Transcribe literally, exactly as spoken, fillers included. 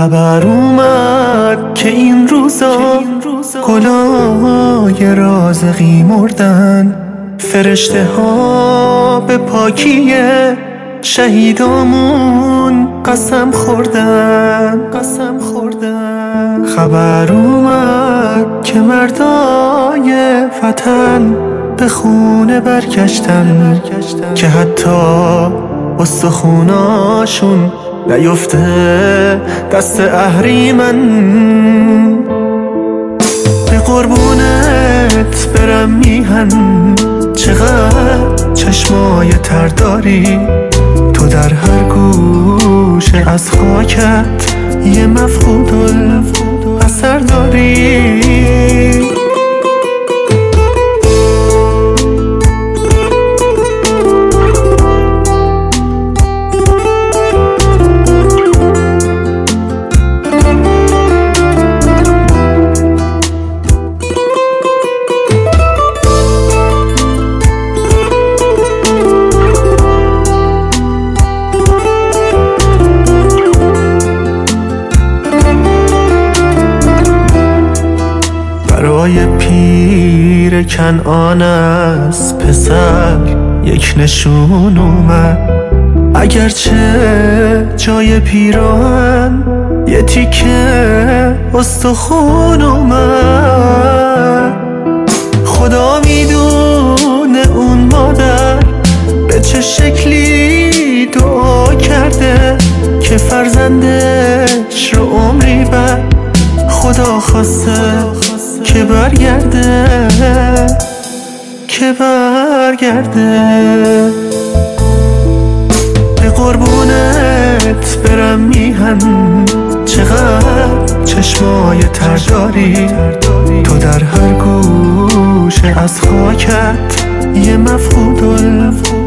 خبر اومد که این روزا گلای رازقی مردن، فرشته ها به پاکی شهیدامون قسم خوردن قسم خوردن خبر اومد که مردای وطن به خونه برگشتن که حتی استخوناشون نیفته دست اهریمن. به قربونت برم میهن، چقدر چشمای تر داری تو، در هر گوشه از خاکت یه مفقود اثر داری. برای پیر کنعان از پسر یک نشون اومد، اگرچه جای پیراهن یه تیکه استخون اومد. خدا میدونه اون مادر به چه شکلی دعا کرده که فرزندش رو عمری بعد خدا خواسته که برگرده که برگرده. به قربونت برم میهن، چقدر چشمای تر داری تو، در هر گوشه از خاکت یه مفقود